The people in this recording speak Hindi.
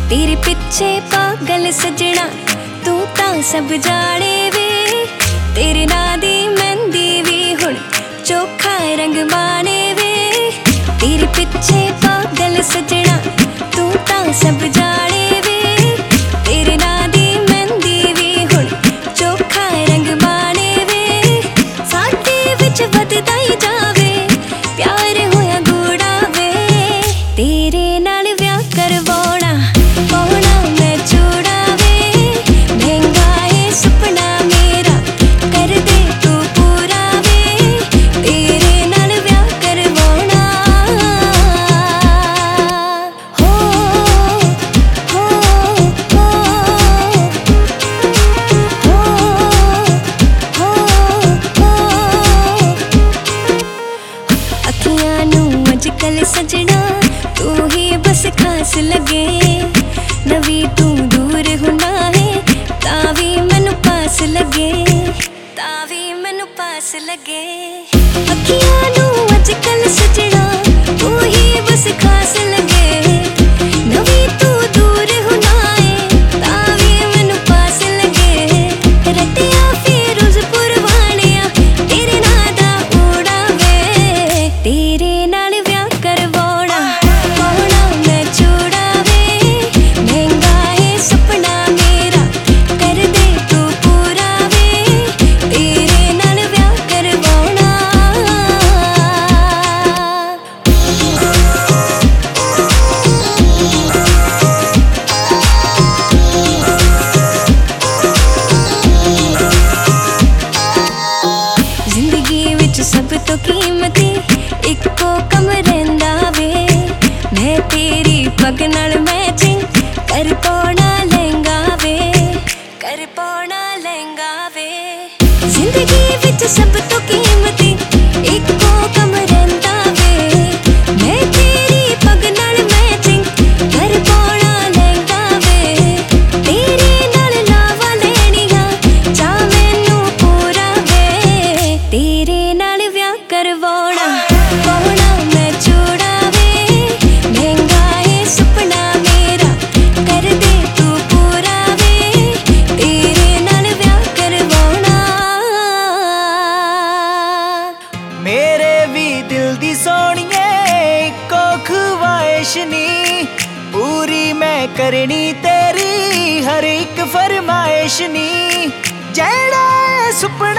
तेरे पिछे पागल सजना तू तां सब जाने वे। तेरे नां दी मेहंदी भी हुण चोखा रंग माने वे। तेरे पिछे पागल सजना तू तां सब जाने वे। तेरे नां दी मेहंदी भी हुण चोखा रंग माने वे। साडे विच वधदा ही जावे प्यार होया गूढ़ा वे। तेरे नाल ब्याह करवाउणा पाउणा मैं चूड़ा वे। महंगा है सपना मेरा कर दे तू पूरा वे। तेरे नाल ब्याह करवाउणा हो हो हो हो हो अखियां नू अजकल सजना तू ही बस खास लगे। नवी तू दूर हुना है तावी मैनू पास लगे। तावी मैनू पास लगे। अखियां नू अजकल सजना तू ही बस खास लगे। नवी तू दूर हुना है तावी मैनू पास लगे। रतिया फिरोजपुर वालिया तेरे नां दा ऊड़ा वे। तेरे नाल ब्याह करवाउणा पाउणा मैं चूड़ा वे। महंगा है सपना मेरा कर दे तू पूरा वे। तेरे नाल ब्याह करवाउणा जिंदगी विच सब तो कीमती इक्को कम रहिंदा वे। मैं तेरी पग नाल मैचिंग कर पाउणा लहंगा वे। कर पाउणा लहंगा वे। जिंदगी विच सब तो कीमती इक्को कम रहिंदा वे। मैं तेरी पग नाल मैचिंग कर पाउणा लहंगा वे। तेरे नाल लावा लैणियां चा मैनू पूरा वे। तेरे नाल ब्याह करवाउणा पाउणा मैं चूड़ा वे। महंगा है सपना मेरा कर दे तू पूरा वे। तेरे नाल ब्याह करवाउणा मेरे भी दिल दी सोहणिए इक्को ख्वाहिश नी। पूरी मैं करनी तेरी हर एक फरमाइश नी। जेड़ा सुपना